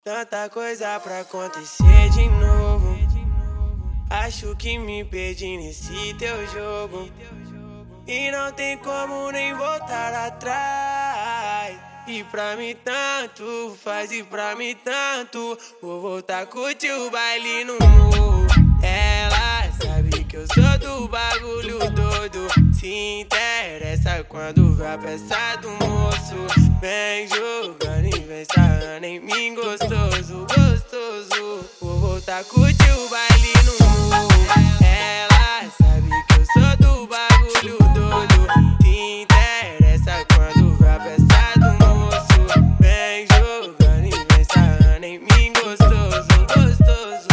Tanta coisa pra acontecer de novo. Acho que me perdi nesse teu jogo. E não tem como nem voltar atrás. E pra mim tanto faz, e pra mim tanto. Vou voltar a curtir o baile no morro. Ela sabe que eu sou do bagulho doido. Se interessa quando vê a peça do moço. Vem jogando e vem sarrando em mim gostoso, gostoso. Vou voltar a curtir o baile no morro. Ela sabe que eu sou do bagulho doido. Se interessa quando vê a peça do moço. Vem jogando e vem sarrando em mim gostoso, gostoso.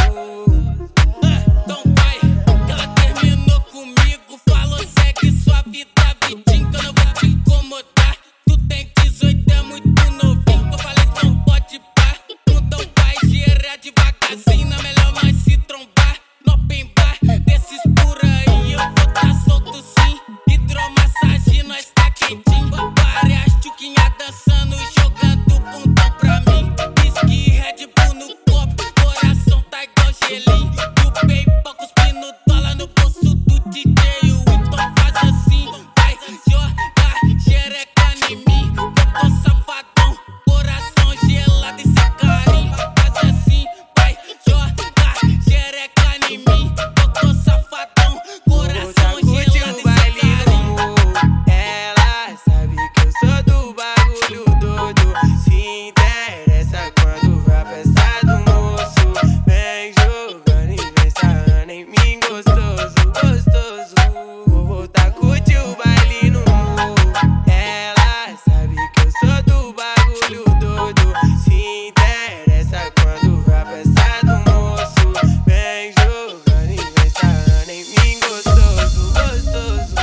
Então vai, que ela terminou comigo. Falou segue sua vida, vidinho, que eu não vou te incomodar. Tu tem 18, é muito novinho. Eu falei não pode pá. Então vai, girar devagarzinho. Na melhor nós se trombar no open bar. Desses por aí eu vou tá solto sim. Hidromassagem, nós tá quentinho. Várias tchuquinhas dançando e jogando bundão pra mim. Whisky, Red Bull no copo, coração tá igual gelinho. O PayPal cuspindo dólar no bolso do DJ. Então faz assim, vai jogar xereca em mim. Eu tô safadão, coração gelado e sem carinho. Faz assim, vai jogar xereca em mim. Eu tô safadão, coração gelado e sem carinho. Ela sabe que eu sou do bagulho doido. Se interessa quando vê a peça do moço. Vem jogando e vem sarrando em mim gostoso, gostoso. Vou voltar a curtir o baile no morro. Ela sabe que eu sou do bagulho doido. Se interessa quando vê a peça do moço. Vem jogando e vem sarrando em mim gostoso, gostoso.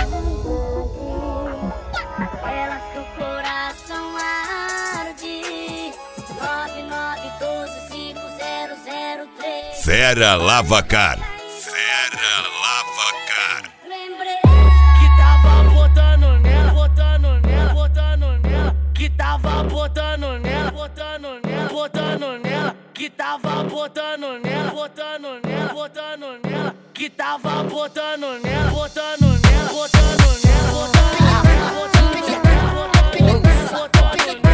Ela que o coração arde. 99125003. Fera Lavacar. Fera Lavacar. Lembrei Que tava botando nela, botando nela, botando nela. Que tava botando nela, botando nela, botando nela. Que tava botando nela, botando nela, botando nela. Que tava botando nela, botando nela, botando nela, botando nela, botando nela, botando nela, botando nela, botando nela, botando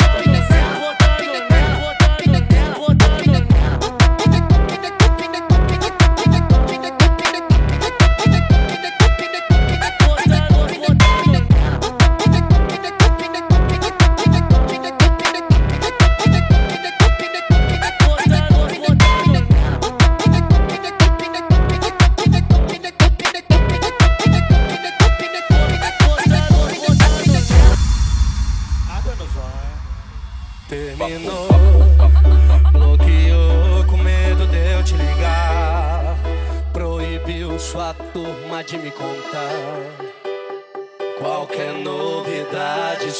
nela, botando nela. Terminou, bloqueou com medo de eu te ligar. Proibiu sua turma de me contar qualquer novidade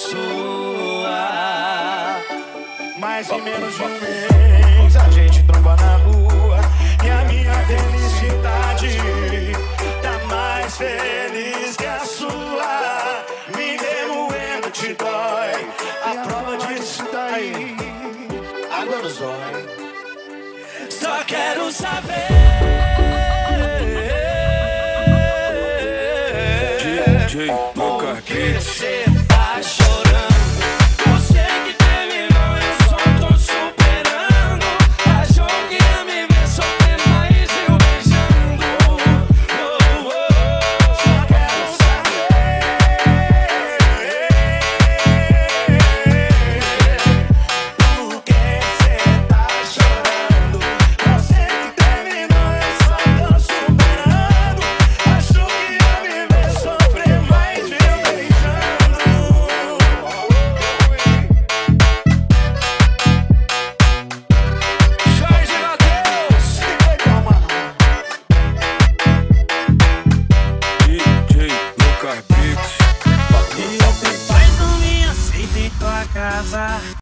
sua. Mas em menos de um mês a gente tromba na rua. E a minha felicidade tá mais feliz que a sua. Me remoendo te dói. A prova disso daí, água nos olhos. Só quero saber. DJ